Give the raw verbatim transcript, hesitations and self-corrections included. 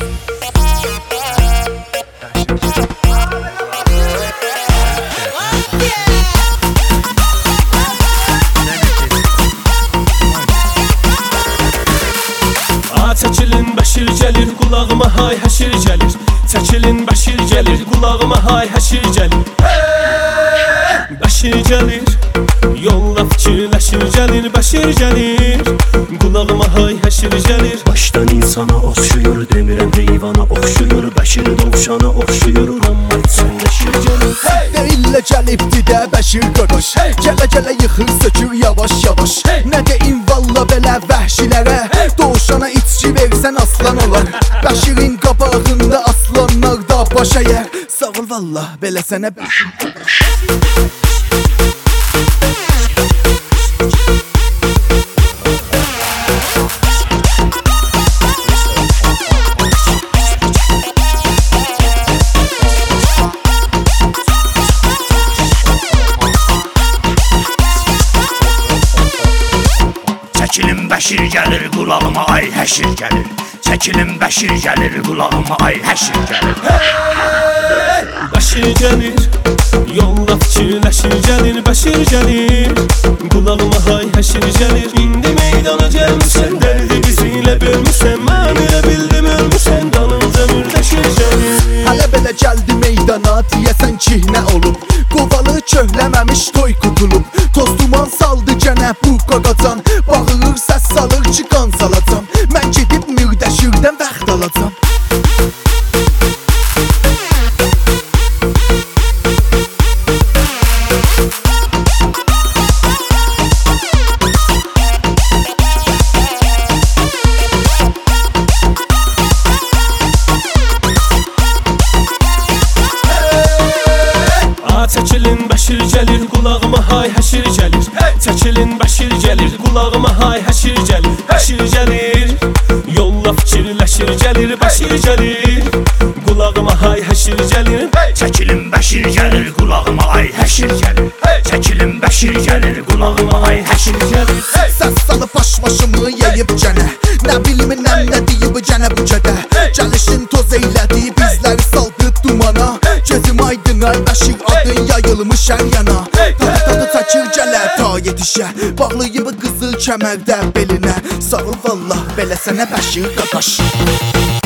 Çəkilin Bəşir gəlir, qulağıma hay həşir gəlir. Çəkilin Bəşir gəlir, qulağıma hay həşir gəlir. Bəşir gəlir, yolla fikirləşir gəlir. Bəşir gəlir, qulağıma hay həşir gəlir. Başdan insana oxşuyur, demirəm heyvana oxşuyur. Bəşir dovşana oxşuyur, amma içinləşir gəlir. Deyillə gəlibdi də Bəşir qardaş, gələ gələ yıxır sökür yavaş yavaş. Nə deyim valla belə vəhşilərə, dovşana içki versən aslan olar. Bəşirin qabağında aslanlar da baş əyər. Sağ ol valla belə sənə Bəşir qardaş. Çəkilin Bəşir gəlir, qulağıma ay həşir gəlir. Çəkilin Bəşir gəlir, qulağıma ay həşir gəlir. Bəşir gəlir, yolla fikirləşir gəlir. Bəşir gəlir, qulağıma hay həşir gəlir. İndi meydana gəlmişsən, dərdi bizi ilə bölmüşsən. Mən elə bildim ölmüşsən, dalınca mürdəşir gəlir. Hələ belə gəldi meydana, deyəsən ki nə olub. Qovalı köhləməmiş toy qutulub. Toz duman saldı gənə bu qaqacan. Bağırır səs salır ki qan salacam. Mən gedib mürdəşirdən vaxt alacam. Çəkilin Bəşir gəlir, qulağıma hay həşir gəlir. Çəkilin Bəşir gəlir, qulağıma hay həşir gəlir. Bəşir gəlir, yolla fikirləşir gəlir. Bəşir gəlir, qulağıma hay həşir gəlir. Çəkilin Bəşir gəlir, qulağıma ay həşir gəlir. Çəkilin Bəşir gəlir, qulağıma ay həşir gəlir. Səs salıb baş başımı yeyib gənə. Nə bilim nəm nə deyib gənə bu gədə. Gəlişin toz eylədi, bizləri saldı dumana. Gözüm aydın ay Bəşir adın yayılmış hər yana. Tadı tadı çəkir gələ ta yetişə. Bağlayıb qızıl kəmərdə belinə. Sağ ol vallah belə sənə Bəşir qaqaş.